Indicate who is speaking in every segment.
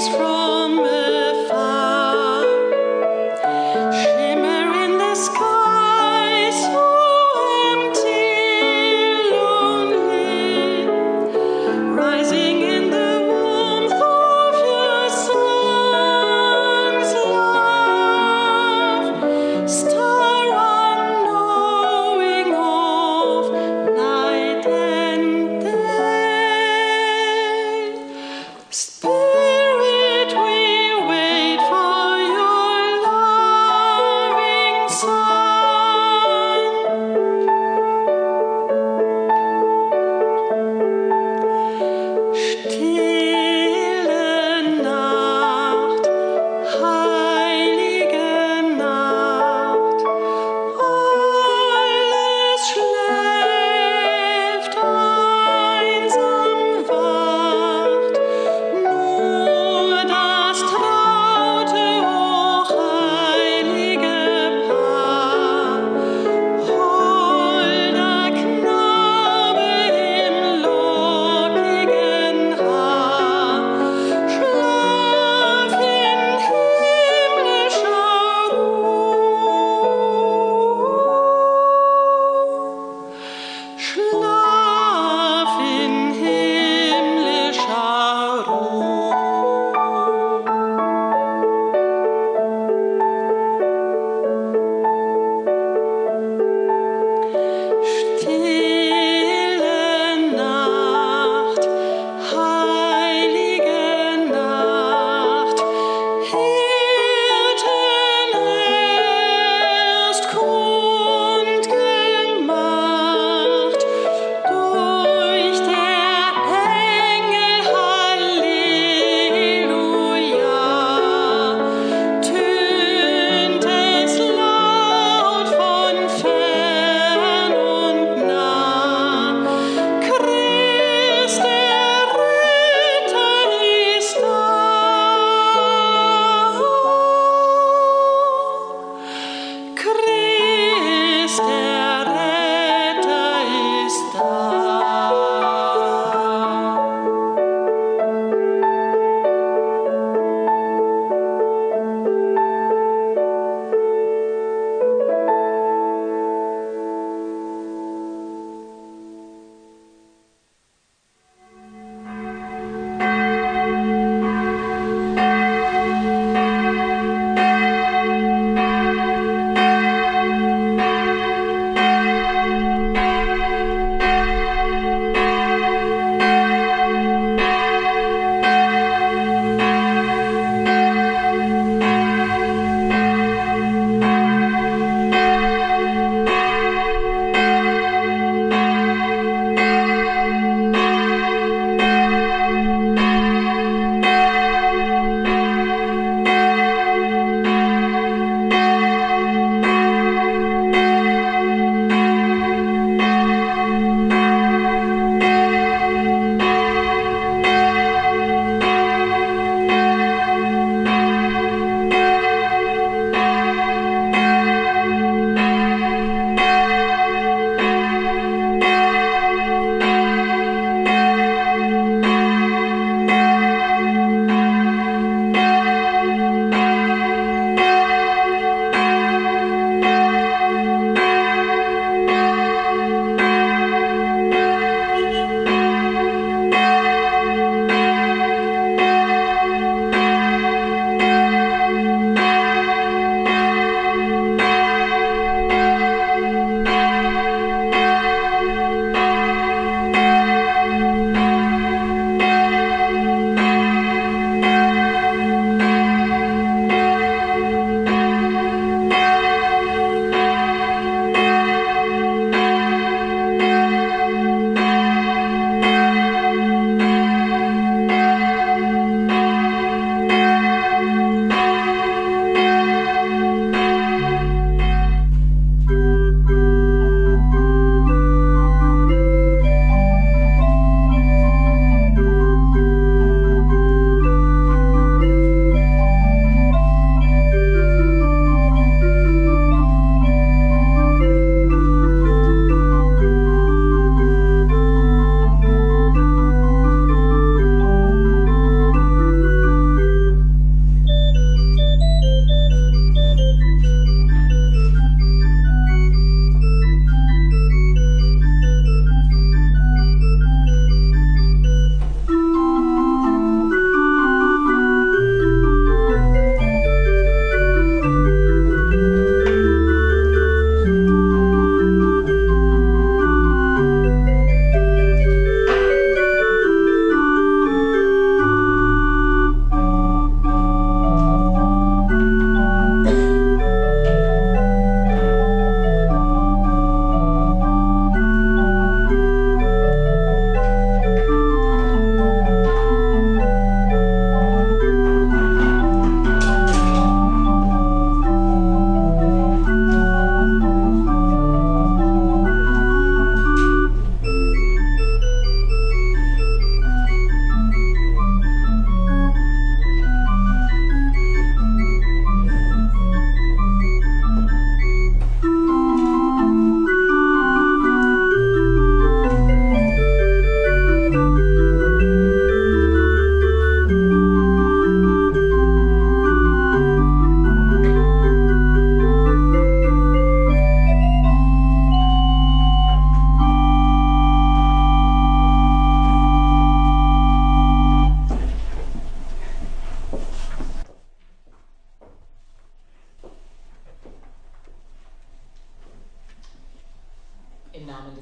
Speaker 1: Spirit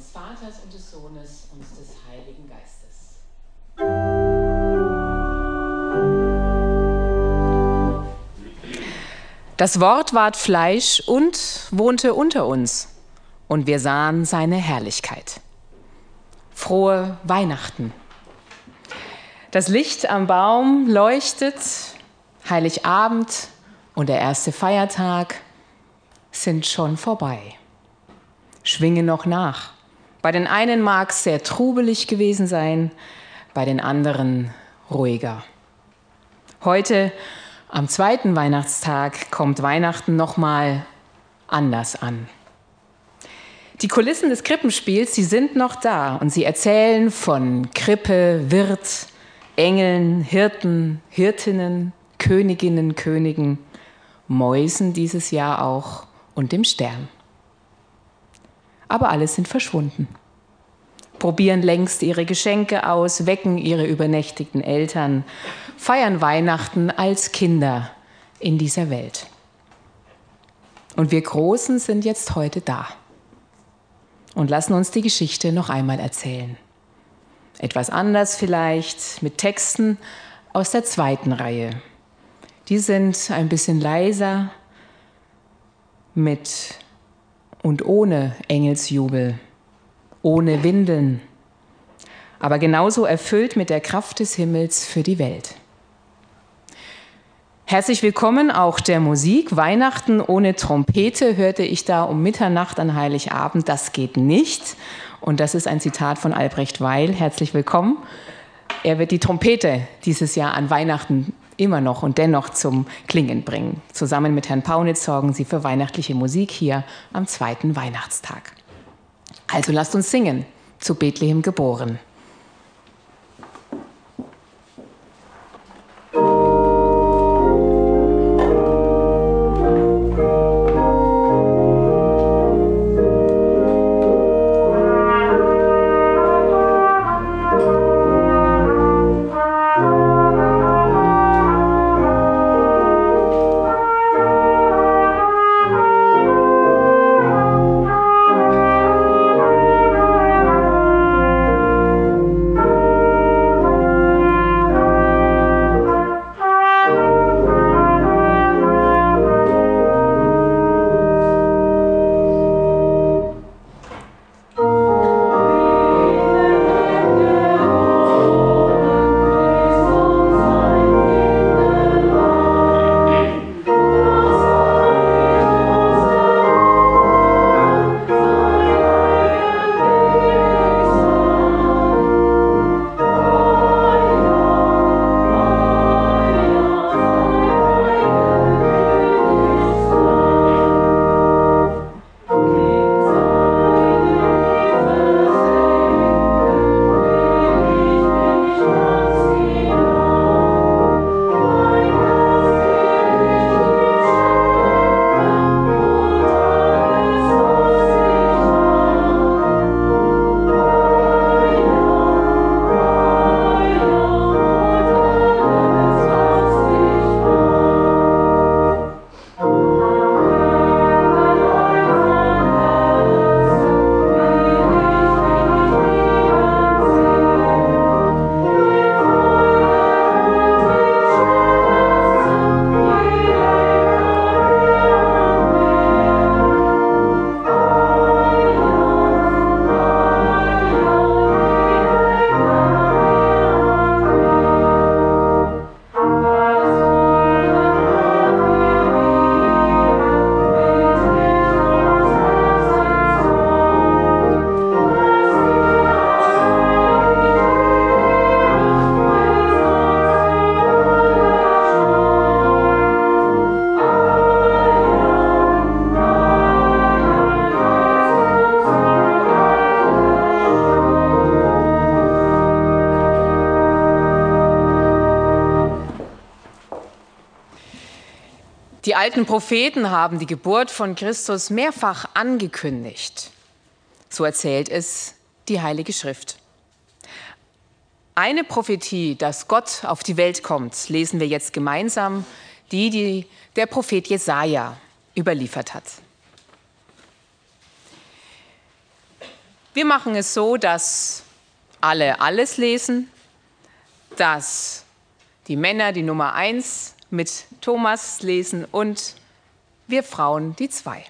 Speaker 1: des Vaters und des Sohnes und des Heiligen Geistes. Das Wort ward Fleisch und wohnte unter uns, und wir sahen seine Herrlichkeit. Frohe Weihnachten. Das Licht am Baum leuchtet, Heiligabend und der erste Feiertag sind schon vorbei. Schwingen noch nach. Bei den einen mag es sehr trubelig gewesen sein, bei den anderen ruhiger. Heute, am zweiten Weihnachtstag, kommt Weihnachten nochmal anders an. Die Kulissen des Krippenspiels, die sind noch da und sie erzählen von Krippe, Wirt, Engeln, Hirten, Hirtinnen, Königinnen, Königen, Mäusen dieses Jahr auch und dem Stern. Aber alle sind verschwunden, probieren längst ihre Geschenke aus, wecken ihre übernächtigten Eltern, feiern Weihnachten als Kinder in dieser Welt. Und wir Großen sind jetzt heute da und lassen uns die Geschichte noch einmal erzählen. Etwas anders vielleicht, mit Texten aus der zweiten Reihe. Die sind ein bisschen leiser, mit und ohne Engelsjubel, ohne Windeln, aber genauso erfüllt mit der Kraft des Himmels für die Welt. Herzlich willkommen auch der Musik. Weihnachten ohne Trompete hörte ich da um Mitternacht an Heiligabend. Das geht nicht. Und das ist ein Zitat von Albrecht Weil. Herzlich willkommen. Er wird die Trompete dieses Jahr an Weihnachten immer noch und dennoch zum Klingen bringen. Zusammen mit Herrn Paunitz sorgen Sie für weihnachtliche Musik hier am zweiten Weihnachtstag. Also lasst uns singen, zu Bethlehem geboren. Die alten Propheten haben die Geburt von Christus mehrfach angekündigt. So erzählt es die Heilige Schrift. Eine Prophetie, dass Gott auf die Welt kommt, lesen wir jetzt gemeinsam, die der Prophet Jesaja überliefert hat. Wir machen es so, dass alle alles lesen, dass die Männer die Nummer 1 mit Thomas lesen und wir Frauen die 2.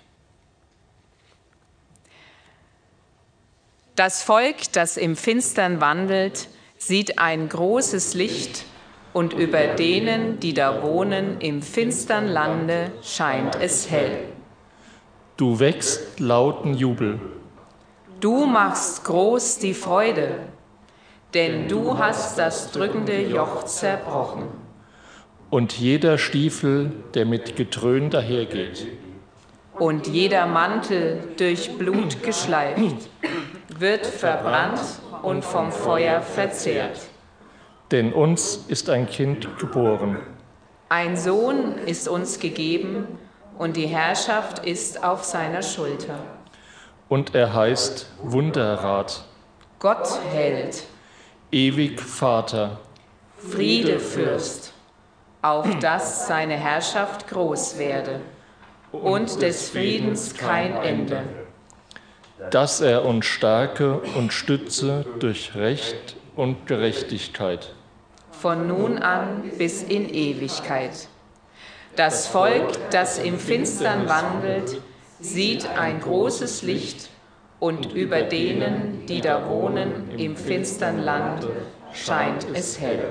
Speaker 1: Das Volk, das im Finstern wandelt, sieht ein großes Licht, und über denen, die da wohnen, im finstern Lande, scheint es hell.
Speaker 2: Du wächst lauten Jubel.
Speaker 1: Du machst groß die Freude, denn du hast das drückende Joch zerbrochen.
Speaker 2: Und jeder Stiefel, der mit Getrön dahergeht.
Speaker 1: Und jeder Mantel durch Blut geschleift, wird verbrannt und vom Feuer verzehrt.
Speaker 2: Denn uns ist ein Kind geboren.
Speaker 1: Ein Sohn ist uns gegeben und die Herrschaft ist auf seiner Schulter.
Speaker 2: Und er heißt Wunderrat,
Speaker 1: Gottheld,
Speaker 2: ewig Vater,
Speaker 1: Friedefürst, auf dass seine Herrschaft groß werde und des Friedens kein Ende.
Speaker 2: dass er uns stärke und stütze durch Recht und Gerechtigkeit.
Speaker 1: Von nun an bis in Ewigkeit. Das Volk, das im Finstern wandelt, sieht ein großes Licht, und über denen, die da wohnen im finstern Land, scheint es hell.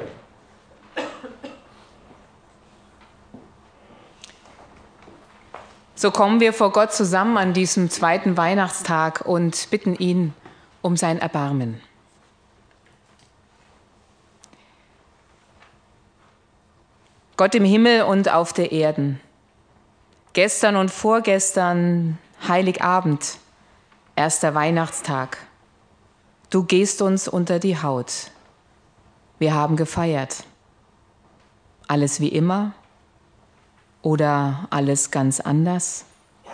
Speaker 1: So kommen wir vor Gott zusammen an diesem 2. Weihnachtstag und bitten ihn um sein Erbarmen. Gott im Himmel und auf der Erden, gestern und vorgestern Heiligabend, 1. Weihnachtstag. Du gehst uns unter die Haut. Wir haben gefeiert. Alles wie immer oder alles ganz anders?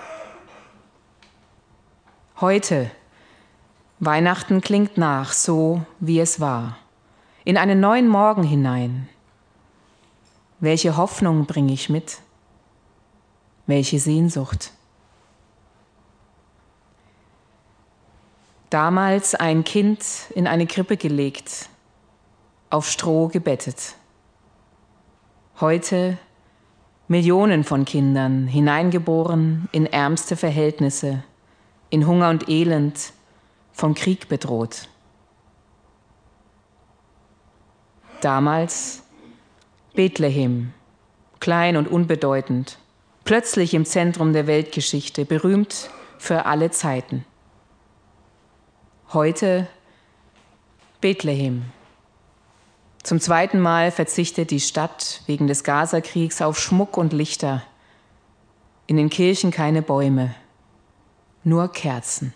Speaker 1: Heute, Weihnachten klingt nach, so wie es war, in einen neuen Morgen hinein. Welche Hoffnung bringe ich mit? Welche Sehnsucht? Damals ein Kind in eine Krippe gelegt, auf Stroh gebettet. Heute Millionen von Kindern, hineingeboren in ärmste Verhältnisse, in Hunger und Elend, vom Krieg bedroht. Damals Bethlehem, klein und unbedeutend, plötzlich im Zentrum der Weltgeschichte, berühmt für alle Zeiten. Heute Bethlehem. Zum 2. Mal verzichtet die Stadt wegen des Gazakriegs auf Schmuck und Lichter. In den Kirchen keine Bäume, nur Kerzen.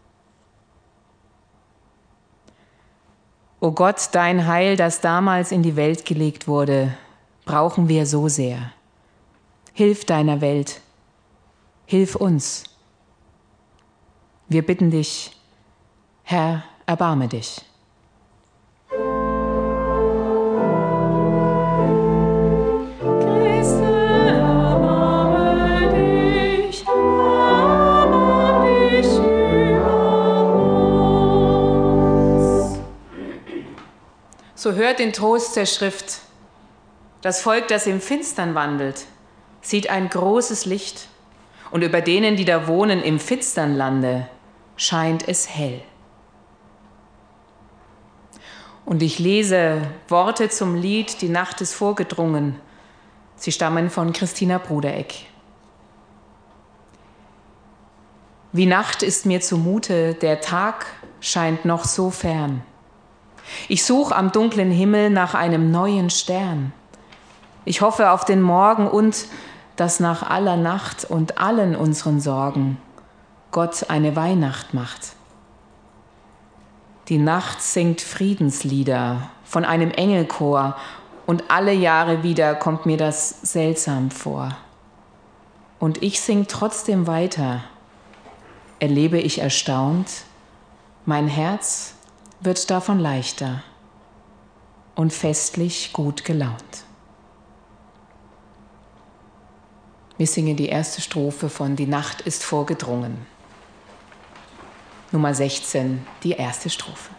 Speaker 1: O Gott, dein Heil, das damals in die Welt gelegt wurde, brauchen wir so sehr. Hilf deiner Welt, hilf uns. Wir bitten dich, Herr, erbarme dich. So hört den Trost der Schrift. Das Volk, das im Finstern wandelt, sieht ein großes Licht, und über denen, die da wohnen im finstern Lande, scheint es hell. Und ich lese Worte zum Lied Die Nacht ist vorgedrungen. Sie stammen von Christina Brudereck. Wie Nacht ist mir zumute, der Tag scheint noch so fern. Ich suche am dunklen Himmel nach einem neuen Stern. Ich hoffe auf den Morgen und dass nach aller Nacht und allen unseren Sorgen Gott eine Weihnacht macht. Die Nacht singt Friedenslieder von einem Engelchor und alle Jahre wieder kommt mir das seltsam vor. Und ich sing trotzdem weiter, erlebe ich erstaunt, mein Herz wird davon leichter und festlich gut gelaunt. Wir singen die erste Strophe von Die Nacht ist vorgedrungen. Nummer 16, die erste Strophe.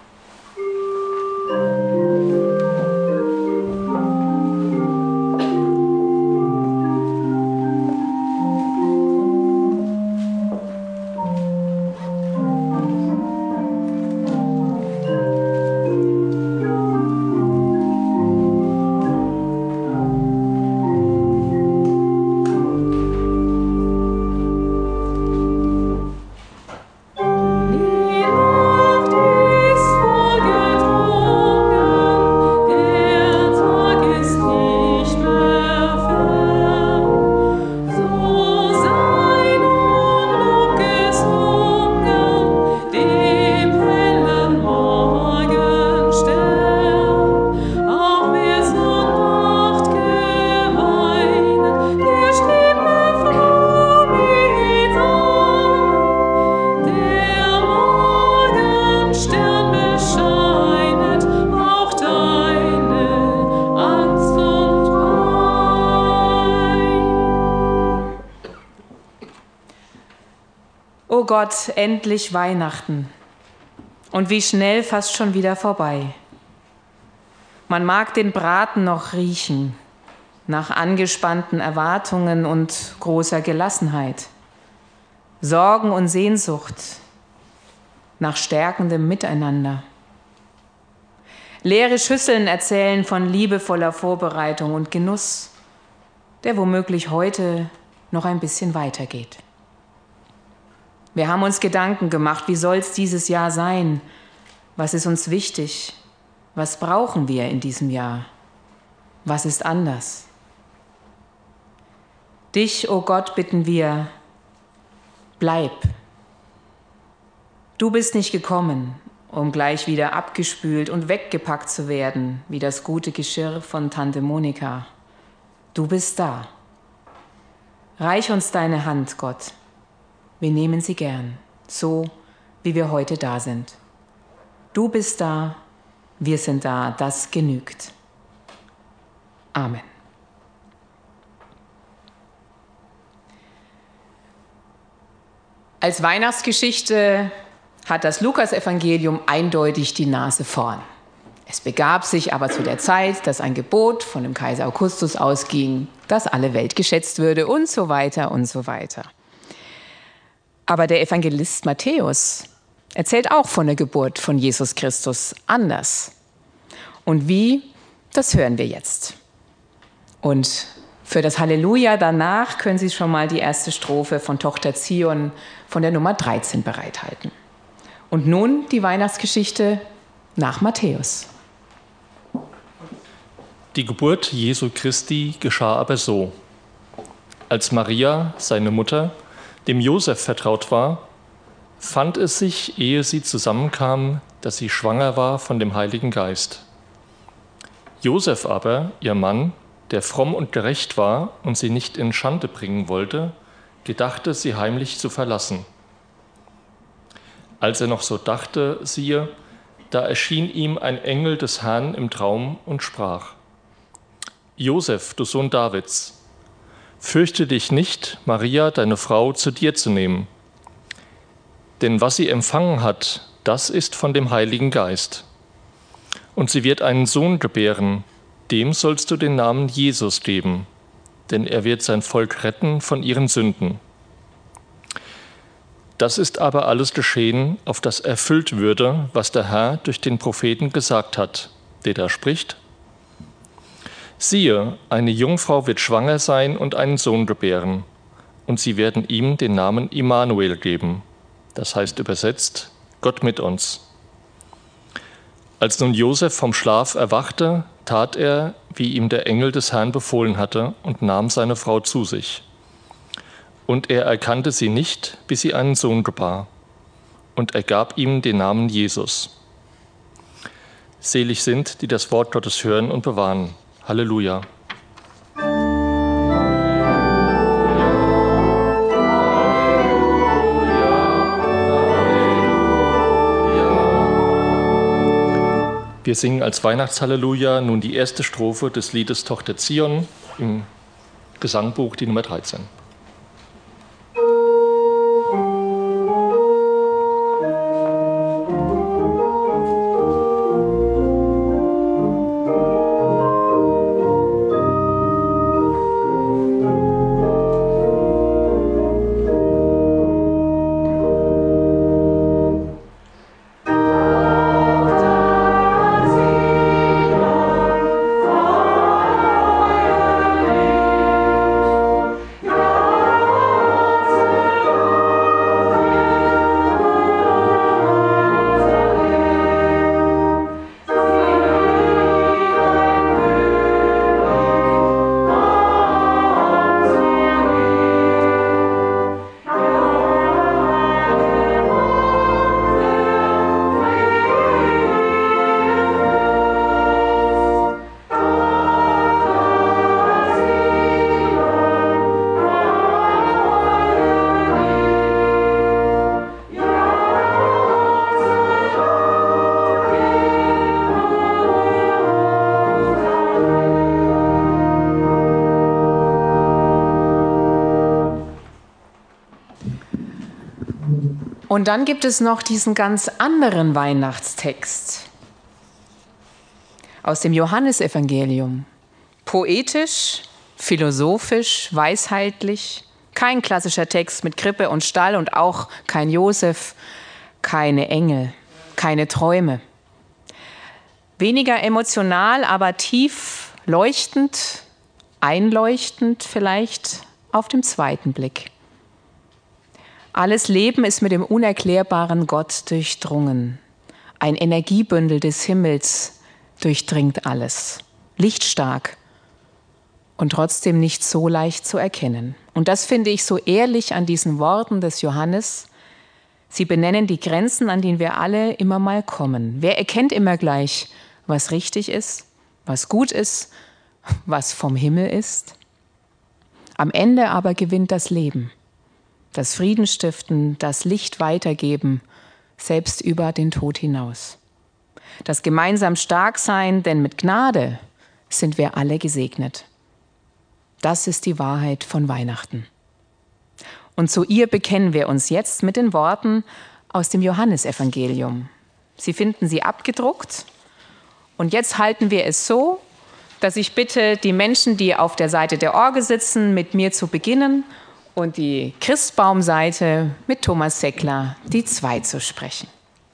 Speaker 1: O Gott, endlich Weihnachten. Und wie schnell fast schon wieder vorbei. Man mag den Braten noch riechen, nach angespannten Erwartungen und großer Gelassenheit. Sorgen und Sehnsucht, nach stärkendem Miteinander. Leere Schüsseln erzählen von liebevoller Vorbereitung und Genuss, der womöglich heute noch ein bisschen weitergeht. Wir haben uns Gedanken gemacht, wie soll es dieses Jahr sein? Was ist uns wichtig? Was brauchen wir in diesem Jahr? Was ist anders? Dich, o Gott, bitten wir, bleib. Du bist nicht gekommen, um gleich wieder abgespült und weggepackt zu werden, wie das gute Geschirr von Tante Monika. Du bist da. Reich uns deine Hand, Gott. Wir nehmen sie gern, so wie wir heute da sind. Du bist da, wir sind da, das genügt. Amen. Als Weihnachtsgeschichte hat das Lukasevangelium eindeutig die Nase vorn. Es begab sich aber zu der Zeit, dass ein Gebot von dem Kaiser Augustus ausging, dass alle Welt geschätzt würde und so weiter und so weiter. Aber der Evangelist Matthäus erzählt auch von der Geburt von Jesus Christus anders. Und wie, das hören wir jetzt. Und für das Halleluja danach können Sie schon mal die erste Strophe von Tochter Zion von der Nummer 13 bereithalten. Und nun die Weihnachtsgeschichte nach Matthäus.
Speaker 2: Die Geburt Jesu Christi geschah aber so. Als Maria, seine Mutter, dem Josef vertraut war, fand es sich, ehe sie zusammenkamen, dass sie schwanger war von dem Heiligen Geist. Josef aber, ihr Mann, der fromm und gerecht war und sie nicht in Schande bringen wollte, gedachte, sie heimlich zu verlassen. Als er noch so dachte, siehe, da erschien ihm ein Engel des Herrn im Traum und sprach: Josef, du Sohn Davids, fürchte dich nicht, Maria, deine Frau, zu dir zu nehmen. Denn was sie empfangen hat, das ist von dem Heiligen Geist. Und sie wird einen Sohn gebären, dem sollst du den Namen Jesus geben, denn er wird sein Volk retten von ihren Sünden. Das ist aber alles geschehen, auf das erfüllt würde, was der Herr durch den Propheten gesagt hat, der da spricht: Siehe, eine Jungfrau wird schwanger sein und einen Sohn gebären, und sie werden ihm den Namen Immanuel geben. Das heißt übersetzt, Gott mit uns. Als nun Josef vom Schlaf erwachte, tat er, wie ihm der Engel des Herrn befohlen hatte, und nahm seine Frau zu sich. Und er erkannte sie nicht, bis sie einen Sohn gebar. Und er gab ihm den Namen Jesus. Selig sind, die das Wort Gottes hören und bewahren. Halleluja. Wir singen als Weihnachtshalleluja nun die erste Strophe des Liedes Tochter Zion im Gesangbuch, die Nummer 13.
Speaker 1: Und dann gibt es noch diesen ganz anderen Weihnachtstext aus dem Johannesevangelium. Poetisch, philosophisch, weisheitlich, kein klassischer Text mit Krippe und Stall und auch kein Josef, keine Engel, keine Träume. Weniger emotional, aber tief leuchtend, einleuchtend vielleicht auf dem zweiten Blick. Alles Leben ist mit dem unerklärbaren Gott durchdrungen. Ein Energiebündel des Himmels durchdringt alles. Lichtstark und trotzdem nicht so leicht zu erkennen. Und das finde ich so ehrlich an diesen Worten des Johannes. Sie benennen die Grenzen, an denen wir alle immer mal kommen. Wer erkennt immer gleich, was richtig ist, was gut ist, was vom Himmel ist? Am Ende aber gewinnt das Leben. Das Frieden stiften, das Licht weitergeben, selbst über den Tod hinaus. Das gemeinsam stark sein, denn mit Gnade sind wir alle gesegnet. Das ist die Wahrheit von Weihnachten. Und zu ihr bekennen wir uns jetzt mit den Worten aus dem Johannesevangelium. Sie finden sie abgedruckt. Und jetzt halten wir es so, dass ich bitte die Menschen, die auf der Seite der Orgel sitzen, mit mir zu beginnen und die Christbaumseite mit Thomas Seckler die 2 zu sprechen.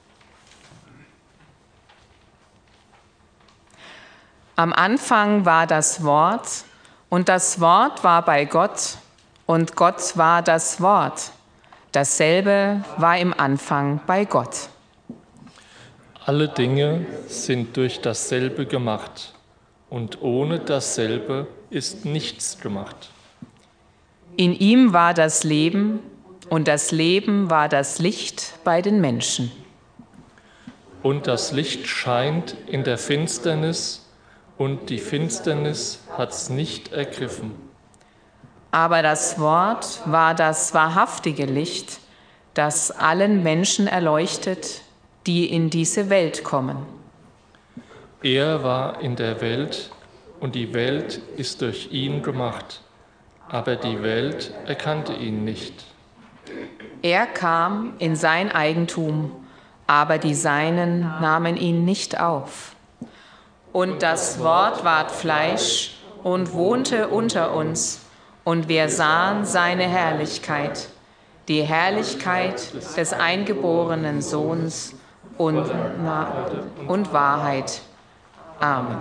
Speaker 1: Am Anfang war das Wort und das Wort war bei Gott und Gott war das Wort. Dasselbe war im Anfang bei Gott.
Speaker 2: Alle Dinge sind durch dasselbe gemacht und ohne dasselbe ist nichts gemacht.
Speaker 1: In ihm war das Leben und das Leben war das Licht bei den Menschen.
Speaker 2: Und das Licht scheint in der Finsternis und die Finsternis hat's nicht ergriffen.
Speaker 1: Aber das Wort war das wahrhaftige Licht, das allen Menschen erleuchtet, die in diese Welt kommen.
Speaker 2: Er war in der Welt und die Welt ist durch ihn gemacht, aber die Welt erkannte ihn nicht.
Speaker 1: Er kam in sein Eigentum, aber die Seinen nahmen ihn nicht auf. Und das Wort ward Fleisch und wohnte unter uns, und wir sahen seine Herrlichkeit, die Herrlichkeit des eingeborenen Sohns und Wahrheit. Amen.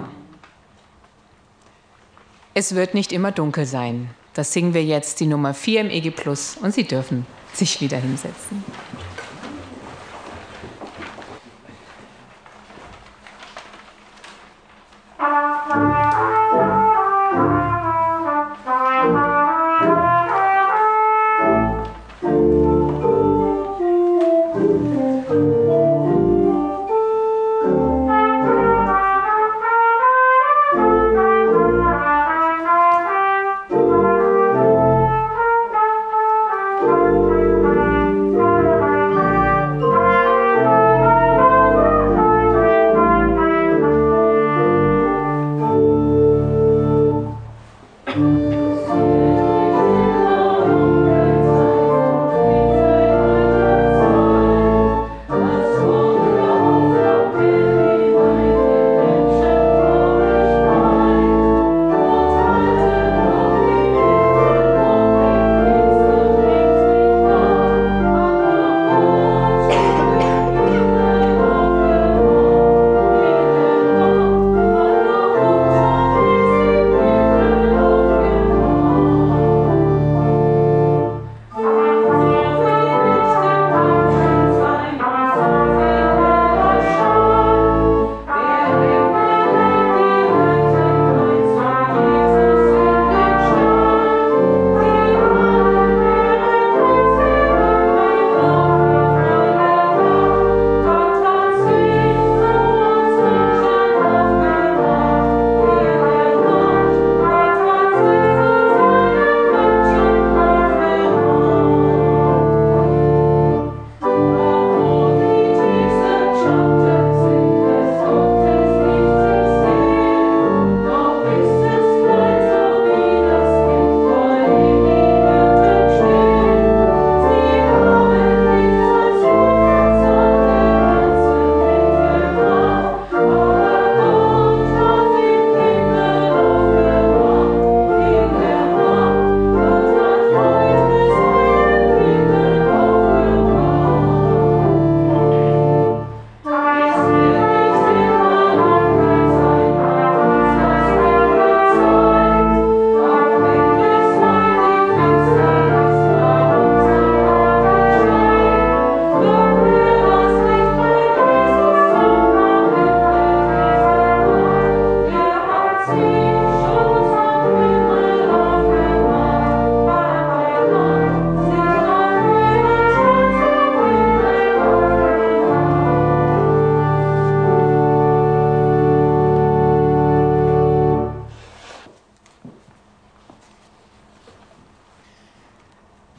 Speaker 1: Es wird nicht immer dunkel sein. Das singen wir jetzt die Nummer 4 im EG Plus und Sie dürfen sich wieder hinsetzen.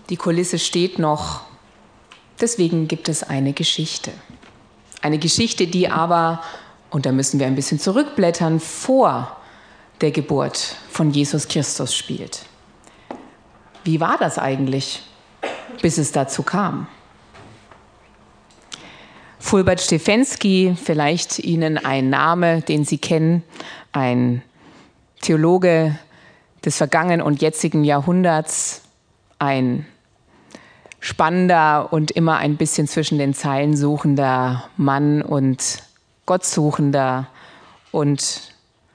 Speaker 1: Die Kulisse steht noch. Deswegen gibt es eine Geschichte. Eine Geschichte, die aber, und da müssen wir ein bisschen zurückblättern, vor der Geburt von Jesus Christus spielt. Wie war das eigentlich, bis es dazu kam? Fulbert Stefensky, vielleicht Ihnen ein Name, den Sie kennen, ein Theologe des vergangenen und jetzigen Jahrhunderts, ein spannender und immer ein bisschen zwischen den Zeilen suchender Mann und Gottsuchender und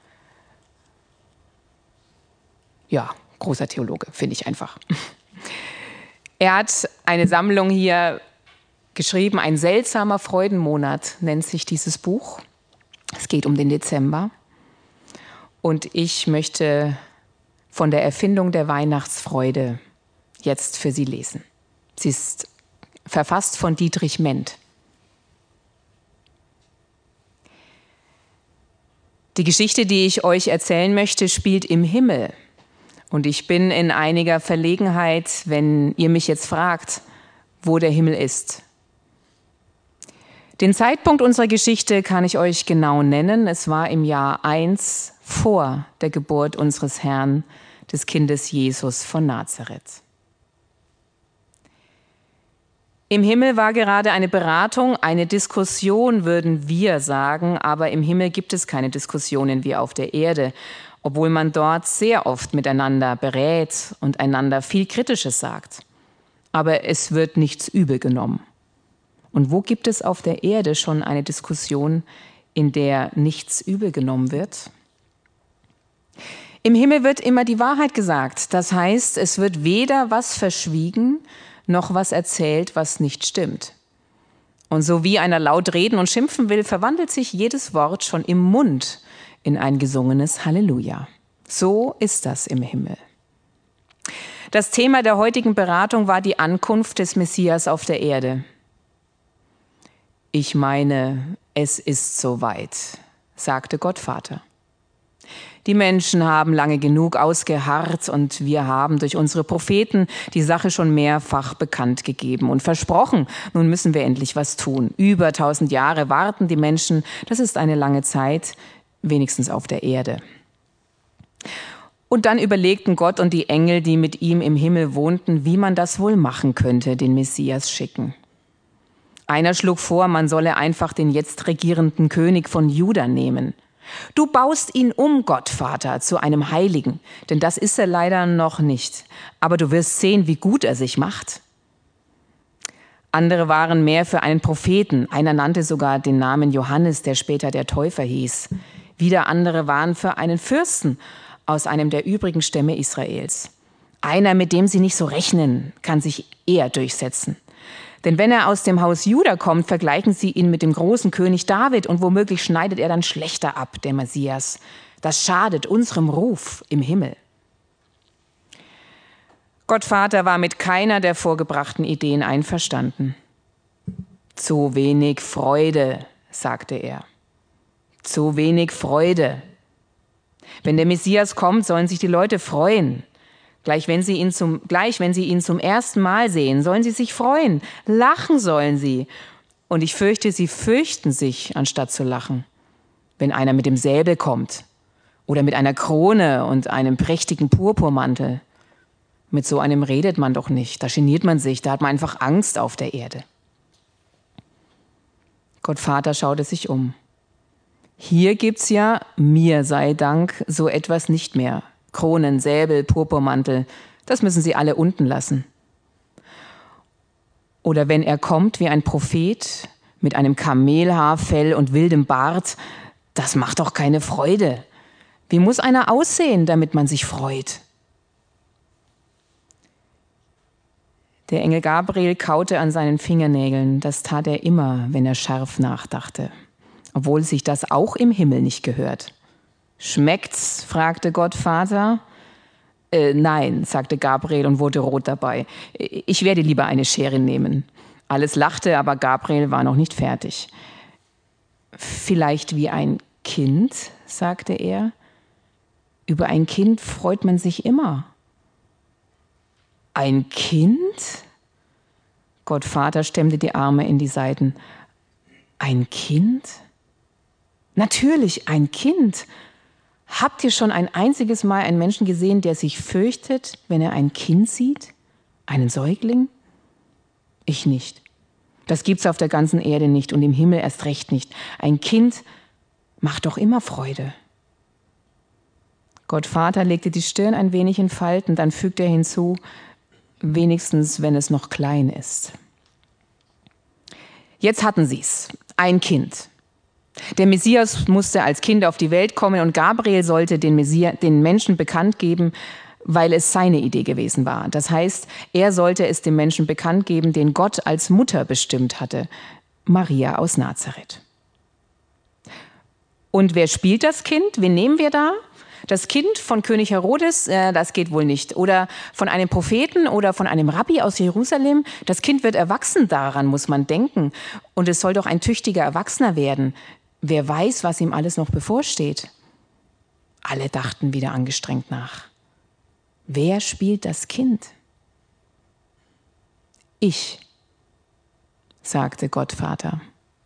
Speaker 1: ja, großer Theologe, finde ich einfach. Er hat eine Sammlung hier geschrieben, ein seltsamer Freudenmonat nennt sich dieses Buch. Es geht um den Dezember. Und ich möchte von der Erfindung der Weihnachtsfreude jetzt für Sie lesen. Sie ist verfasst von Dietrich Ment. Die Geschichte, die ich euch erzählen möchte, spielt im Himmel. Und ich bin in einiger Verlegenheit, wenn ihr mich jetzt fragt, wo der Himmel ist. Den Zeitpunkt unserer Geschichte kann ich euch genau nennen. Es war im Jahr 1 vor der Geburt unseres Herrn, des Kindes Jesus von Nazareth. Im Himmel war gerade eine Beratung, eine Diskussion, würden wir sagen, aber im Himmel gibt es keine Diskussionen wie auf der Erde, obwohl man dort sehr oft miteinander berät und einander viel Kritisches sagt. Aber es wird nichts übel genommen. Und wo gibt es auf der Erde schon eine Diskussion, in der nichts übel genommen wird? Im Himmel wird immer die Wahrheit gesagt. Das heißt, es wird weder was verschwiegen, noch was erzählt, was nicht stimmt. Und so wie einer laut reden und schimpfen will, verwandelt sich jedes Wort schon im Mund in ein gesungenes Halleluja. So ist das im Himmel. Das Thema der heutigen Beratung war die Ankunft des Messias auf der Erde. Ich meine, es ist soweit, sagte Gott Vater. Die Menschen haben lange genug ausgeharrt und wir haben durch unsere Propheten die Sache schon mehrfach bekannt gegeben und versprochen, nun müssen wir endlich was tun. Über 1000 Jahre warten die Menschen, das ist eine lange Zeit, wenigstens auf der Erde. Und dann überlegten Gott und die Engel, die mit ihm im Himmel wohnten, wie man das wohl machen könnte, den Messias schicken. Einer schlug vor, man solle einfach den jetzt regierenden König von Juda nehmen. Du baust ihn um, Gottvater, zu einem Heiligen, denn das ist er leider noch nicht. Aber du wirst sehen, wie gut er sich macht. Andere waren mehr für einen Propheten. Einer nannte sogar den Namen Johannes, der später der Täufer hieß. Wieder andere waren für einen Fürsten aus einem der übrigen Stämme Israels. Einer, mit dem sie nicht so rechnen, kann sich eher durchsetzen. Denn wenn er aus dem Haus Juda kommt, vergleichen sie ihn mit dem großen König David und womöglich schneidet er dann schlechter ab, der Messias. Das schadet unserem Ruf im Himmel. Gott Vater war mit keiner der vorgebrachten Ideen einverstanden. Zu wenig Freude, sagte er. Zu wenig Freude. Wenn der Messias kommt, sollen sich die Leute freuen. Gleich wenn sie ihn zum ersten Mal sehen, sollen sie sich freuen. Lachen sollen sie. Und ich fürchte, sie fürchten sich, anstatt zu lachen. Wenn einer mit dem Säbel kommt oder mit einer Krone und einem prächtigen Purpurmantel. Mit so einem redet man doch nicht. Da geniert man sich, da hat man einfach Angst auf der Erde. Gott Vater schaute sich um. Hier gibt's ja, mir sei Dank, so etwas nicht mehr. Kronen, Säbel, Purpurmantel, das müssen sie alle unten lassen. Oder wenn er kommt wie ein Prophet mit einem Kamelhaarfell und wildem Bart, das macht doch keine Freude. Wie muss einer aussehen, damit man sich freut? Der Engel Gabriel kaute an seinen Fingernägeln, das tat er immer, wenn er scharf nachdachte, obwohl sich das auch im Himmel nicht gehört. »Schmeckt's?« fragte Gott Vater. Nein«, sagte Gabriel und wurde rot dabei. »Ich werde lieber eine Schere nehmen.« Alles lachte, aber Gabriel war noch nicht fertig. »Vielleicht wie ein Kind«, sagte er. »Über ein Kind freut man sich immer.« Ein Kind? Gott Vater stemmte die Arme in die Seiten. Ein Kind? Natürlich, ein Kind. Habt ihr schon ein einziges Mal einen Menschen gesehen, der sich fürchtet, wenn er ein Kind sieht? Einen Säugling? Ich nicht. Das gibt's auf der ganzen Erde nicht und im Himmel erst recht nicht. Ein Kind macht doch immer Freude. Gott Vater legte die Stirn ein wenig in Falten, dann fügte er hinzu, wenigstens wenn es noch klein ist. Jetzt hatten sie's, ein Kind. Der Messias musste als Kind auf die Welt kommen und Gabriel sollte den Menschen bekannt geben, weil es seine Idee gewesen war. Das heißt, er sollte es dem Menschen bekannt geben, den Gott als Mutter bestimmt hatte, Maria aus Nazareth. Und wer spielt das Kind? Wen nehmen wir da? Das Kind von König Herodes, das geht wohl nicht. Oder von einem Propheten oder von einem Rabbi aus Jerusalem. Das Kind wird erwachsen, daran muss man denken. Und es soll doch ein tüchtiger Erwachsener werden. Wer weiß, was ihm alles noch bevorsteht. Alle dachten wieder angestrengt nach. Wer spielt das Kind? Ich, sagte Gott Vater.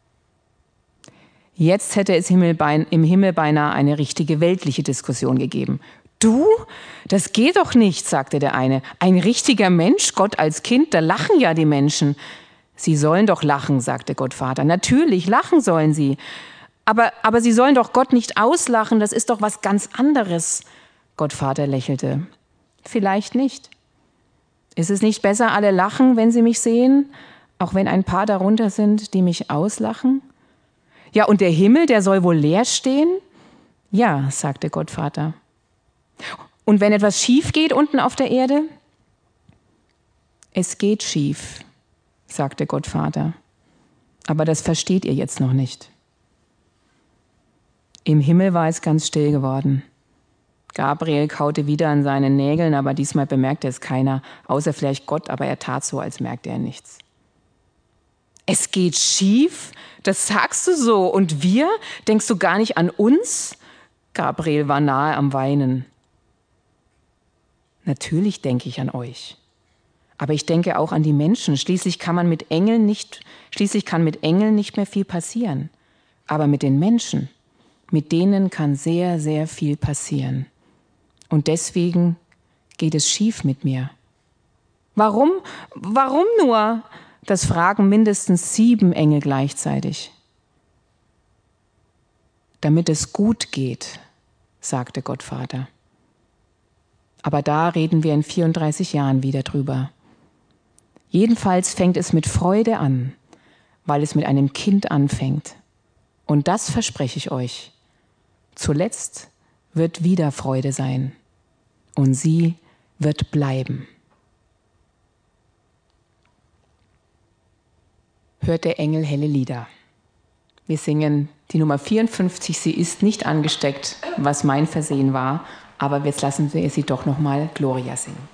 Speaker 1: Jetzt hätte es im Himmel beinahe eine richtige weltliche Diskussion gegeben. Du? Das geht doch nicht, sagte der eine. Ein richtiger Mensch, Gott als Kind, da lachen ja die Menschen. Sie sollen doch lachen, sagte Gott Vater. Natürlich, lachen sollen sie. Aber sie sollen doch Gott nicht auslachen, das ist doch was ganz anderes. Gott Vater lächelte. Vielleicht nicht. Ist es nicht besser, alle lachen, wenn sie mich sehen, auch wenn ein paar darunter sind, die mich auslachen? Ja, und der Himmel, der soll wohl leer stehen? Ja, sagte Gott Vater. Und wenn etwas schief geht unten auf der Erde? Es geht schief, sagte Gott Vater. Aber das versteht ihr jetzt noch nicht. Im Himmel war es ganz still geworden. Gabriel kaute wieder an seinen Nägeln, aber diesmal bemerkte es keiner, außer vielleicht Gott, aber er tat so, als merkte er nichts. Es geht schief? Das sagst du so. Und wir? Denkst du gar nicht an uns? Gabriel war nahe am Weinen. Natürlich denke ich an euch. Aber ich denke auch an die Menschen. Schließlich kann mit Engeln nicht mehr viel passieren. Aber mit den Menschen, mit denen kann sehr, sehr viel passieren. Und deswegen geht es schief mit mir. Warum? Warum nur? Das fragen mindestens 7 Engel gleichzeitig. Damit es gut geht, sagte Gott Vater. Aber da reden wir in 34 Jahren wieder drüber. Jedenfalls fängt es mit Freude an, weil es mit einem Kind anfängt. Und das verspreche ich euch. Zuletzt wird wieder Freude sein. Und sie wird bleiben. Hört der Engel helle Lieder. Wir singen die Nummer 54, sie ist nicht angesteckt, was mein Versehen war, aber jetzt lassen wir sie doch nochmal Gloria singen.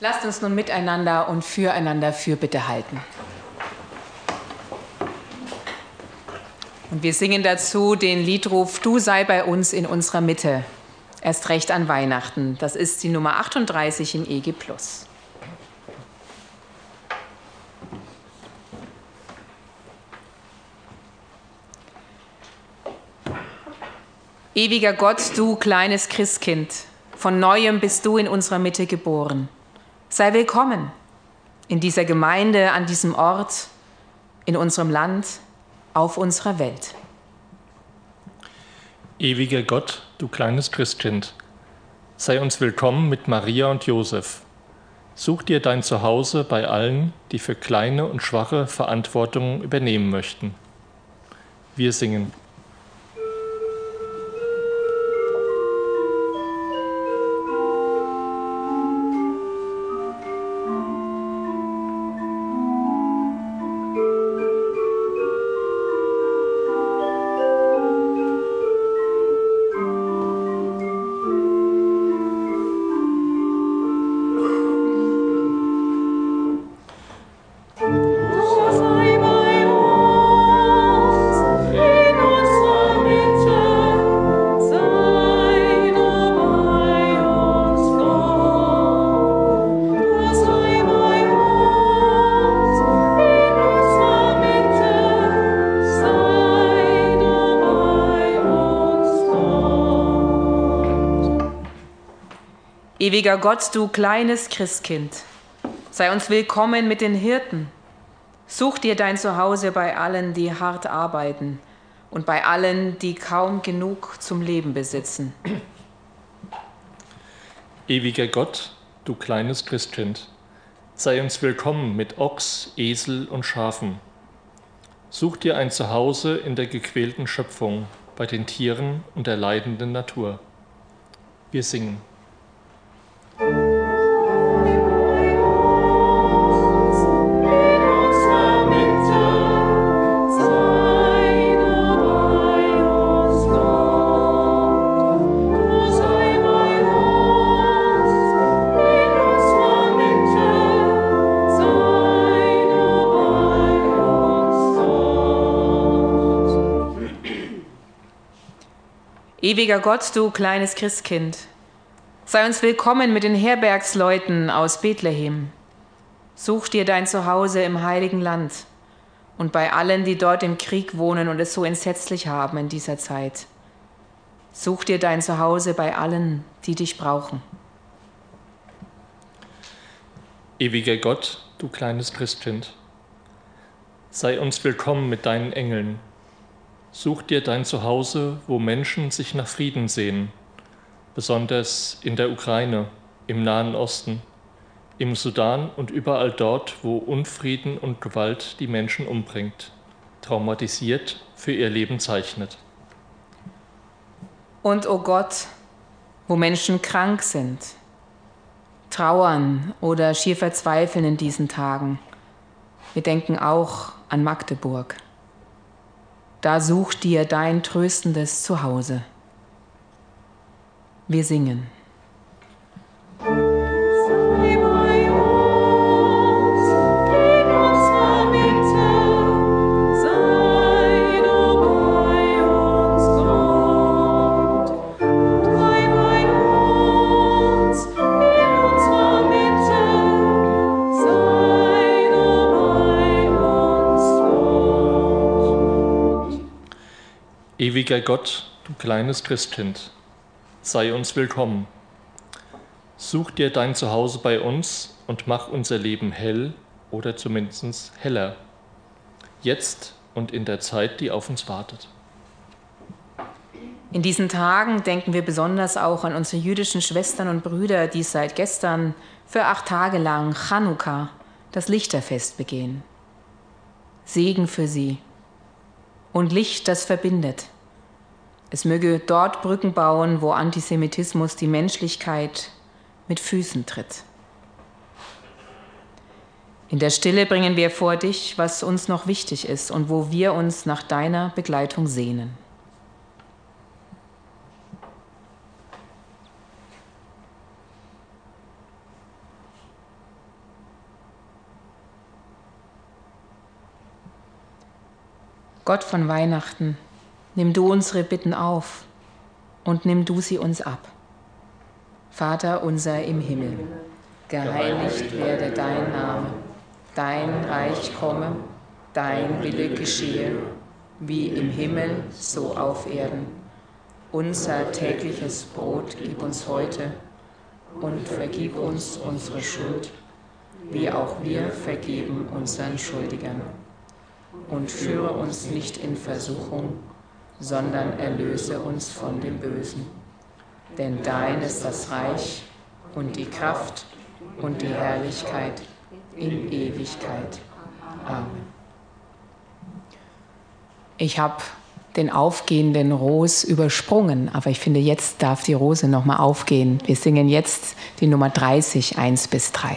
Speaker 1: Lasst uns nun miteinander und füreinander Fürbitte halten. Und wir singen dazu den Liedruf Du sei bei uns in unserer Mitte, erst recht an Weihnachten. Das ist die Nummer 38 in EG+. Ewiger Gott, du kleines Christkind, von Neuem bist du in unserer Mitte geboren. Sei willkommen in dieser Gemeinde, an diesem Ort, in unserem Land, auf unserer Welt.
Speaker 2: Ewiger Gott, du kleines Christkind, sei uns willkommen mit Maria und Josef. Such dir dein Zuhause bei allen, die für kleine und schwache Verantwortung übernehmen möchten. Wir singen.
Speaker 1: Ewiger Gott, du kleines Christkind, sei uns willkommen mit den Hirten. Such dir dein Zuhause bei allen, die hart arbeiten und bei allen, die kaum genug zum Leben besitzen.
Speaker 2: Ewiger Gott, du kleines Christkind, sei uns willkommen mit Ochs, Esel und Schafen. Such dir ein Zuhause in der gequälten Schöpfung, bei den Tieren und der leidenden Natur. Wir singen.
Speaker 1: Ewiger Gott, du kleines Christkind, sei uns willkommen mit den Herbergsleuten aus Bethlehem. Such dir dein Zuhause im Heiligen Land und bei allen, die dort im Krieg wohnen und es so entsetzlich haben in dieser Zeit. Such dir dein Zuhause bei allen, die dich brauchen.
Speaker 2: Ewiger Gott, du kleines Christkind, sei uns willkommen mit deinen Engeln. Such dir dein Zuhause, wo Menschen sich nach Frieden sehnen, besonders in der Ukraine, im Nahen Osten, im Sudan und überall dort, wo Unfrieden und Gewalt die Menschen umbringt, traumatisiert für ihr Leben zeichnet.
Speaker 1: Und, o Gott, wo Menschen krank sind, trauern oder schier verzweifeln in diesen Tagen, wir denken auch an Magdeburg. Da such dir dein tröstendes Zuhause. Wir singen.
Speaker 2: Ewiger Gott, du kleines Christkind, sei uns willkommen. Such dir dein Zuhause bei uns und mach unser Leben hell oder zumindest heller, jetzt und in der Zeit, die auf uns wartet.
Speaker 1: In diesen Tagen denken wir besonders auch an unsere jüdischen Schwestern und Brüder, die seit gestern für 8 Tage lang Chanukka, das Lichterfest, begehen. Segen für sie und Licht, das verbindet. Es möge dort Brücken bauen, wo Antisemitismus die Menschlichkeit mit Füßen tritt. In der Stille bringen wir vor dich, was uns noch wichtig ist und wo wir uns nach deiner Begleitung sehnen. Gott von Weihnachten, nimm du unsere Bitten auf und nimm du sie uns ab. Vater unser im Himmel, geheiligt werde dein Name, dein Reich komme, dein Wille geschehe, wie im Himmel, so auf Erden. Unser tägliches Brot gib uns heute und vergib uns unsere Schuld, wie auch wir vergeben unseren Schuldigern. Und führe uns nicht in Versuchung, sondern erlöse uns von dem Bösen. Denn dein ist das Reich und die Kraft und die Herrlichkeit in Ewigkeit. Amen. Ich habe den aufgehenden Ros übersprungen, aber ich finde, jetzt darf die Rose nochmal aufgehen. Wir singen jetzt die Nummer 30, 1 bis 3.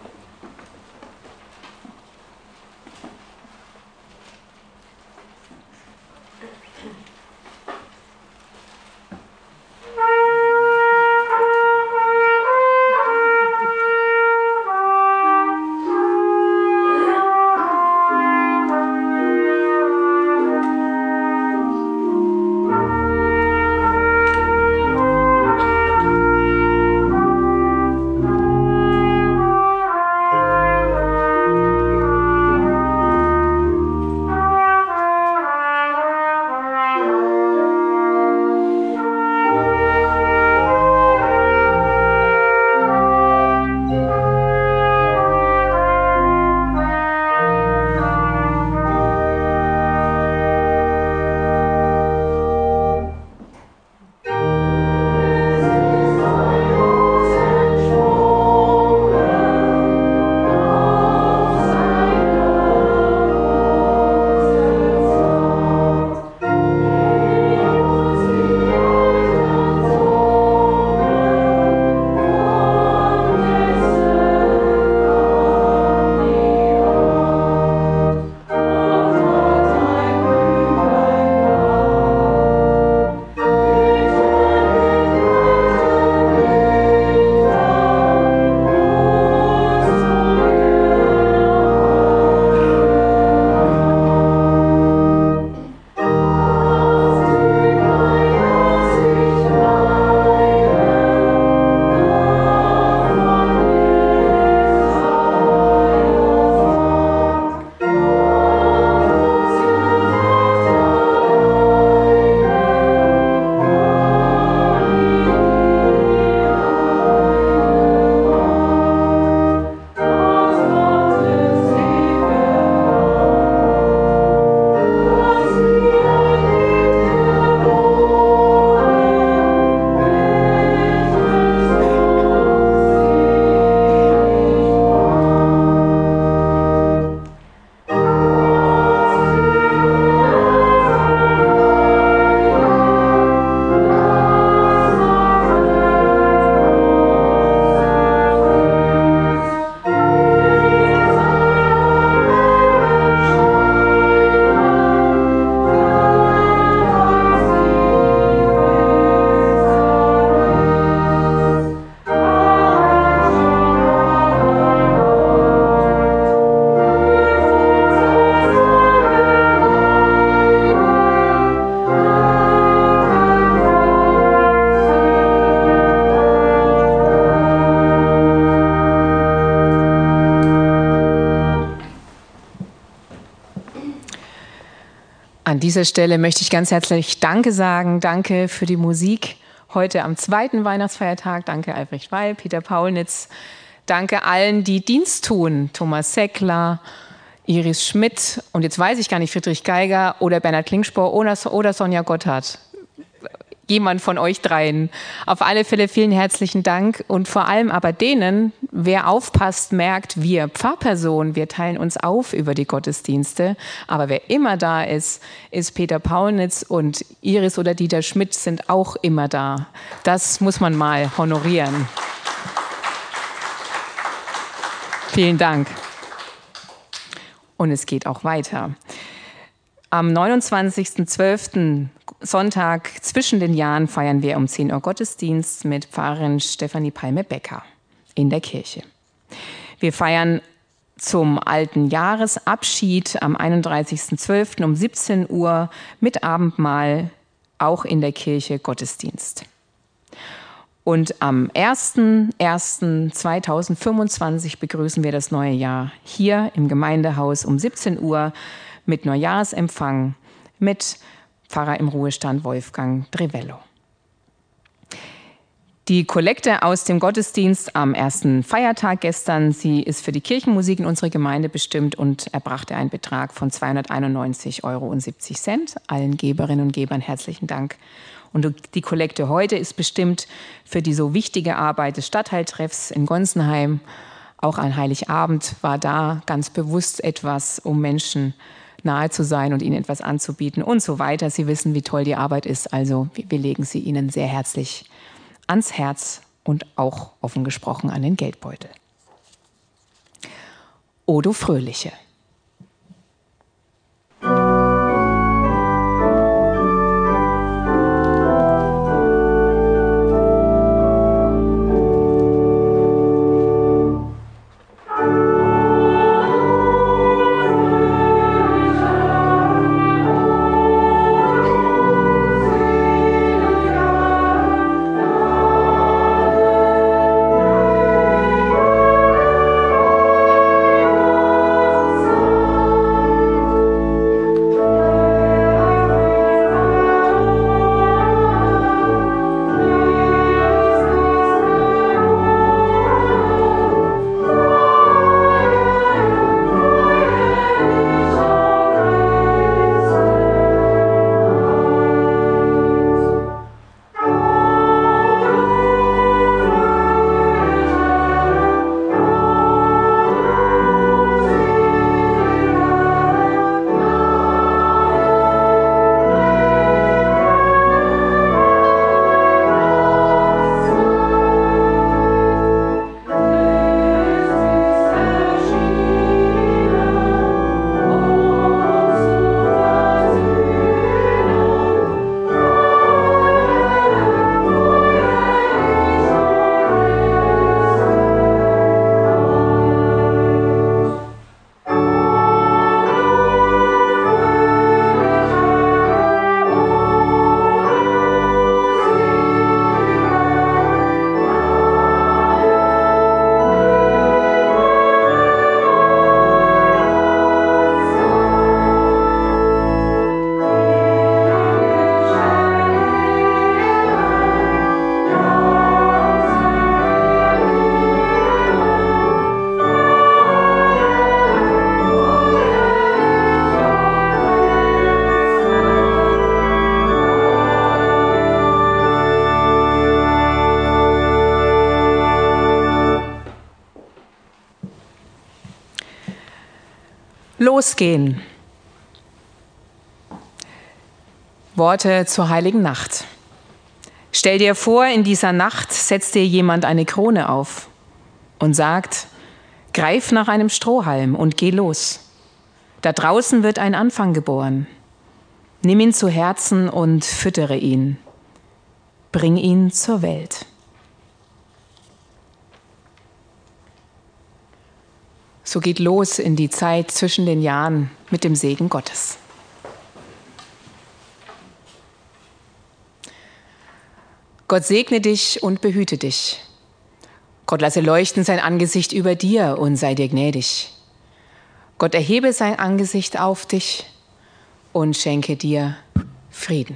Speaker 1: An dieser Stelle möchte ich ganz herzlich Danke sagen. Danke für die Musik heute am 2. Weihnachtsfeiertag. Danke Albrecht Weil, Peter Paulnitz. Danke allen, die Dienst tun. Thomas Seckler, Iris Schmidt und jetzt weiß ich gar nicht, Friedrich Geiger oder Bernhard Klingspor oder Sonja Gotthard. Jemand von euch dreien. Auf alle Fälle vielen herzlichen Dank und vor allem aber denen, wer aufpasst, merkt, wir Pfarrpersonen, wir teilen uns auf über die Gottesdienste, aber wer immer da ist, ist Peter Paulnitz und Iris oder Dieter Schmidt sind auch immer da. Das muss man mal honorieren. Vielen Dank. Und es geht auch weiter. Am 29.12. Sonntag zwischen den Jahren feiern wir um 10 Uhr Gottesdienst mit Pfarrerin Stefanie Palme-Becker in der Kirche. Wir feiern zum alten Jahresabschied am 31.12. um 17 Uhr mit Abendmahl, auch in der Kirche Gottesdienst. Und am 01.01.2025 begrüßen wir das neue Jahr hier im Gemeindehaus um 17 Uhr mit Neujahrsempfang mit Pfarrer im Ruhestand Wolfgang Drevello. Die Kollekte aus dem Gottesdienst am ersten Feiertag gestern, sie ist für die Kirchenmusik in unserer Gemeinde bestimmt und erbrachte einen Betrag von 291,70 €. Allen Geberinnen und Gebern herzlichen Dank. Und die Kollekte heute ist bestimmt für die so wichtige Arbeit des Stadtteiltreffs in Gonsenheim. Auch an Heiligabend war da ganz bewusst etwas, um Menschen nahe zu sein und ihnen etwas anzubieten und so weiter. Sie wissen, wie toll die Arbeit ist, also wir legen sie Ihnen sehr herzlich ans Herz und auch offen gesprochen an den Geldbeutel. O du Fröhliche. Losgehen. Worte zur heiligen Nacht. Stell dir vor, in dieser Nacht setzt dir jemand eine Krone auf und sagt, greif nach einem Strohhalm und geh los. Da draußen wird ein Anfang geboren. Nimm ihn zu Herzen und füttere ihn. Bring ihn zur Welt. So geht los in die Zeit zwischen den Jahren mit dem Segen Gottes. Gott segne dich und behüte dich. Gott lasse leuchten sein Angesicht über dir und sei dir gnädig. Gott erhebe sein Angesicht auf dich und schenke dir Frieden.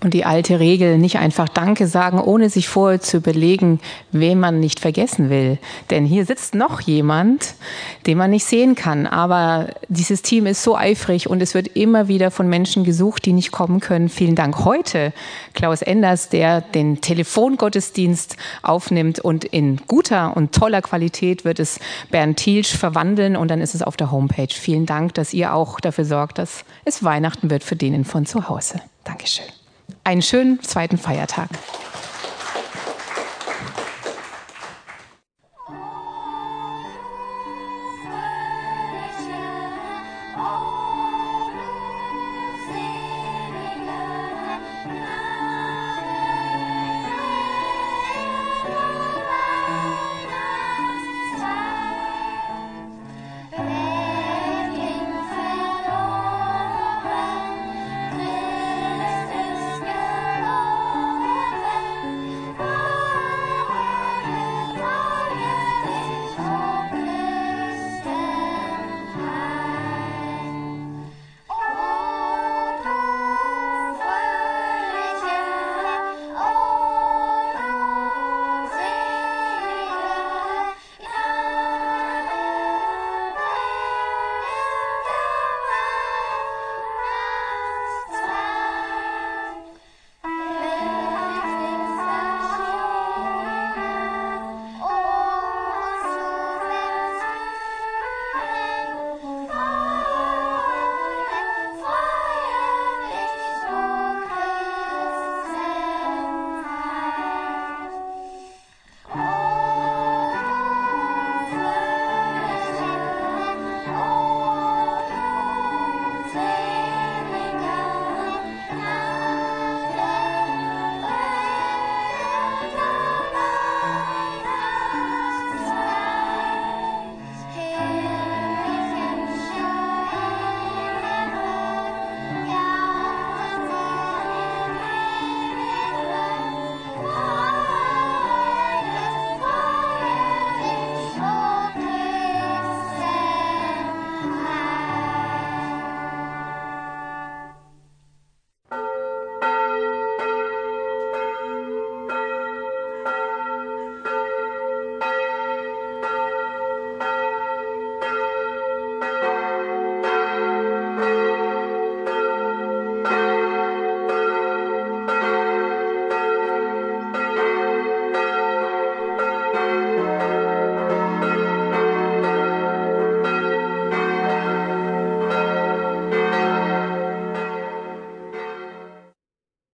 Speaker 1: Und die alte Regel, nicht einfach Danke sagen, ohne sich vorher zu überlegen, wen man nicht vergessen will. Denn hier sitzt noch jemand, den man nicht sehen kann. Aber dieses Team ist so eifrig und es wird immer wieder von Menschen gesucht, die nicht kommen können. Vielen Dank heute, Klaus Enders, der den Telefongottesdienst aufnimmt und in guter und toller Qualität wird es Bernd Thielsch verwandeln und dann ist es auf der Homepage. Vielen Dank, dass ihr auch dafür sorgt, dass es Weihnachten wird für denen von zu Hause. Dankeschön. Einen schönen zweiten Feiertag.